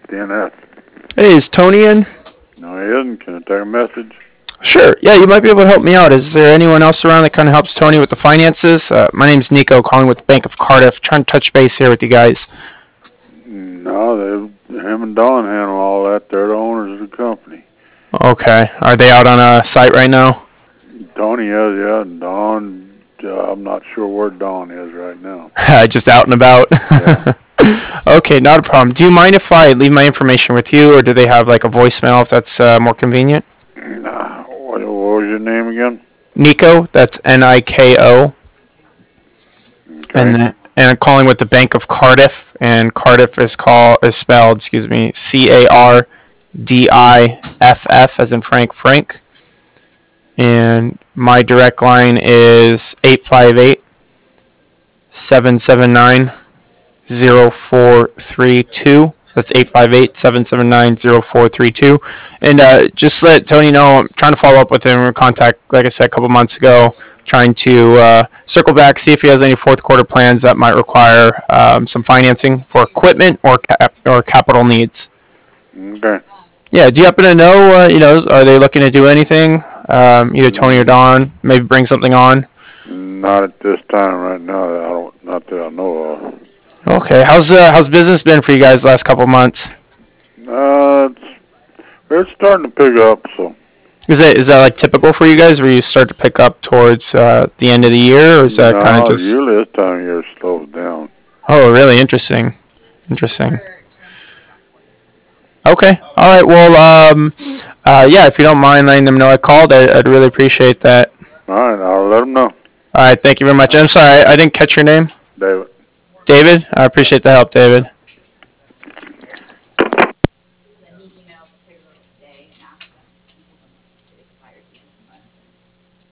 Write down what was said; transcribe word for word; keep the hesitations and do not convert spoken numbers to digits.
D N S. Hey, is Tony in? No, he isn't. Can I take a message? Sure. Yeah, you might be able to help me out. Is there anyone else around that kind of helps Tony with the finances? Uh, my name's Nico, calling with the Bank of Cardiff, trying to touch base here with you guys. No, they, him and Don handle all that. They're the owners of the company. Okay. Are they out on a site right now? Tony is, yeah. And Don, uh, I'm not sure where Don is right now. Just out and about? Yeah. Okay, not a problem. Do you mind if I leave my information with you, or do they have like a voicemail if that's uh, more convenient? Nah, what, what was your name again? Nico, that's N I K O. Okay. And then, and I'm calling with the Bank of Cardiff, and Cardiff is called is spelled, excuse me, C A R D I F F as in Frank Frank. And my direct line is eight five eight, seven seven nine, zero four three two. That's eight five eight, seven seven nine, zero four three two. And uh, just let Tony know I'm trying to follow up with him in contact, like I said, a couple months ago, trying to uh, circle back, see if he has any fourth quarter plans that might require um, some financing for equipment or cap- or capital needs. Okay. Yeah, do you happen to know, uh, you know, are they looking to do anything? Um, either Tony or Don, maybe bring something on? Not at this time right now. I don't, not that I know of. Okay, how's uh, how's business been for you guys the last couple months? Uh, it's, it's starting to pick up, so. Is that is that like typical for you guys, where you start to pick up towards uh, the end of the year, or is that no, kind of just? usually this time of year slows down. Oh, really interesting, interesting. Okay, all right. Well, um, uh, yeah, if you don't mind letting them know I called, I, I'd really appreciate that. All right, I'll let them know. All right, thank you very much. I'm sorry, I, I didn't catch your name. David. David. I appreciate the help, David.